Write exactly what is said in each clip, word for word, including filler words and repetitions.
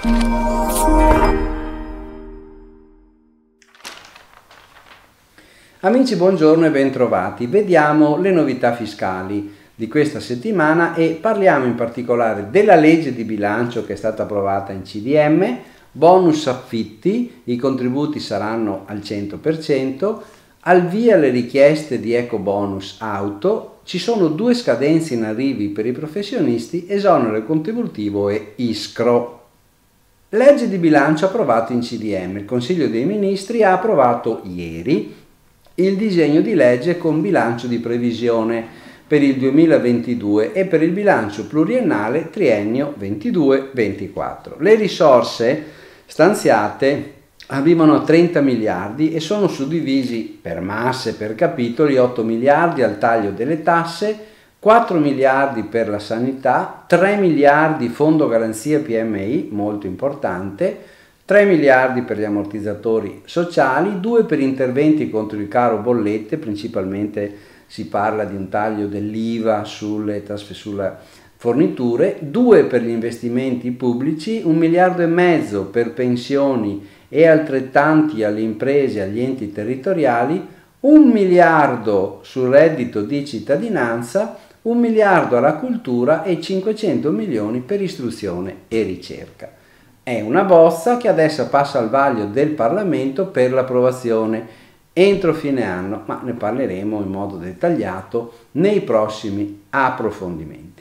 Amici, buongiorno e bentrovati. Vediamo le novità fiscali di questa settimana e parliamo in particolare della legge di bilancio che è stata approvata in C D M, bonus affitti, i contributi saranno al cento per cento, al via le richieste di ecobonus auto, ci sono due scadenze in arrivi per i professionisti, esonero contributivo e ISCRO. Legge di bilancio approvata in C D M, il Consiglio dei Ministri ha approvato ieri il disegno di legge con bilancio di previsione per il duemilaventidue e per il bilancio pluriennale triennio ventidue ventiquattro. Le risorse stanziate arrivano a trenta miliardi e sono suddivisi per masse, per capitoli: otto miliardi al taglio delle tasse, quattro miliardi per la sanità, tre miliardi fondo garanzia P M I, molto importante, tre miliardi per gli ammortizzatori sociali, due per interventi contro il caro bollette, principalmente si parla di un taglio dell'I V A sulle, sulle forniture, due per gli investimenti pubblici, un miliardo e mezzo per pensioni e altrettanti alle imprese e agli enti territoriali, un miliardo sul reddito di cittadinanza, un miliardo alla cultura e cinquecento milioni per istruzione e ricerca. È una bozza che adesso passa al vaglio del Parlamento per l'approvazione entro fine anno, ma ne parleremo in modo dettagliato nei prossimi approfondimenti.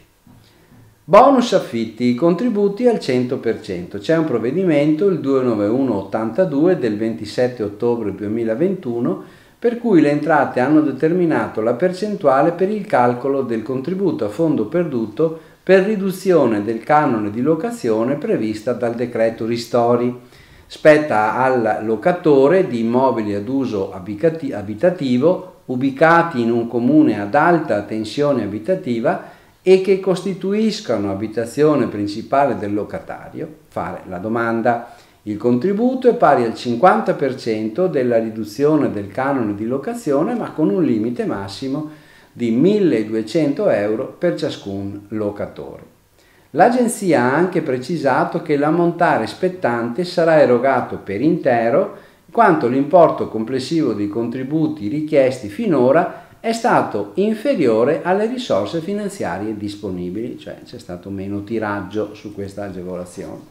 Bonus affitti, contributi al cento per cento. C'è un provvedimento, il duecentonovantuno ottantadue del ventisette ottobre duemilaventuno, per cui le entrate hanno determinato la percentuale per il calcolo del contributo a fondo perduto per riduzione del canone di locazione prevista dal decreto ristori. Spetta al locatore di immobili ad uso abitativo ubicati in un comune ad alta tensione abitativa e che costituiscano abitazione principale del locatario fare la domanda. Il contributo è pari al cinquanta per cento della riduzione del canone di locazione, ma con un limite massimo di milleduecento euro per ciascun locatore. L'Agenzia ha anche precisato che l'ammontare spettante sarà erogato per intero, quanto l'importo complessivo dei contributi richiesti finora è stato inferiore alle risorse finanziarie disponibili, cioè c'è stato meno tiraggio su questa agevolazione.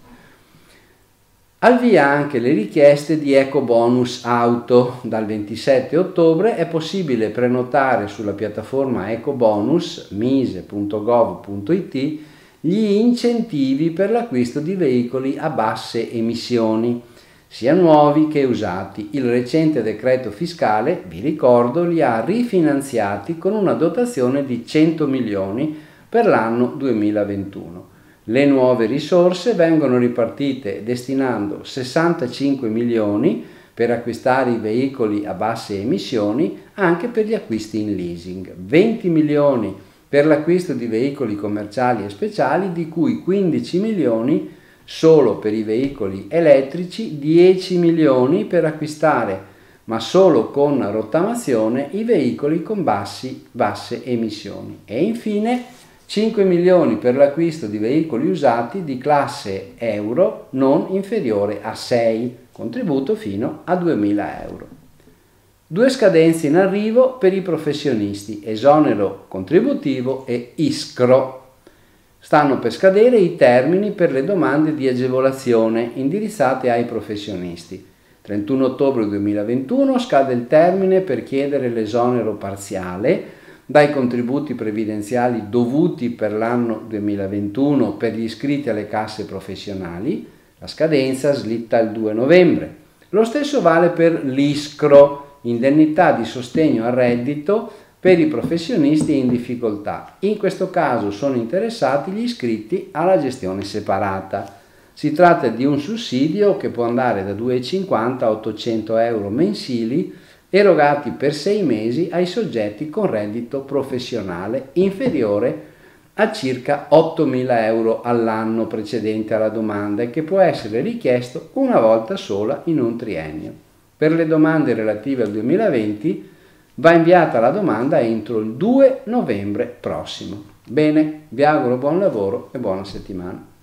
Al via anche le richieste di ecobonus auto. Dal ventisette ottobre è possibile prenotare sulla piattaforma ecobonus mise punto gov punto it gli incentivi per l'acquisto di veicoli a basse emissioni, sia nuovi che usati. Il recente decreto fiscale, vi ricordo, li ha rifinanziati con una dotazione di cento milioni per l'anno duemilaventuno. Le nuove risorse vengono ripartite destinando sessantacinque milioni per acquistare i veicoli a basse emissioni anche per gli acquisti in leasing, venti milioni per l'acquisto di veicoli commerciali e speciali, di cui quindici milioni solo per i veicoli elettrici, dieci milioni per acquistare, ma solo con rottamazione, i veicoli con bassi, basse emissioni e infine cinque milioni per l'acquisto di veicoli usati di classe euro non inferiore a sei, contributo fino a duemila euro. Due scadenze in arrivo per i professionisti, esonero contributivo e ISCRO. Stanno per scadere i termini per le domande di agevolazione indirizzate ai professionisti. trentuno ottobre duemilaventuno scade il termine per chiedere l'esonero parziale dai contributi previdenziali dovuti per l'anno duemilaventuno per gli iscritti alle casse professionali. La scadenza slitta il due novembre. Lo stesso vale per l'ISCRO, indennità di sostegno al reddito per i professionisti in difficoltà. In questo caso sono interessati gli iscritti alla gestione separata. Si tratta di un sussidio che può andare da duecentocinquanta a ottocento euro mensili, erogati per sei mesi ai soggetti con reddito professionale inferiore a circa ottomila euro all'anno precedente alla domanda e che può essere richiesto una volta sola in un triennio. Per le domande relative al duemilaventi va inviata la domanda entro il due novembre prossimo. Bene, vi auguro buon lavoro e buona settimana.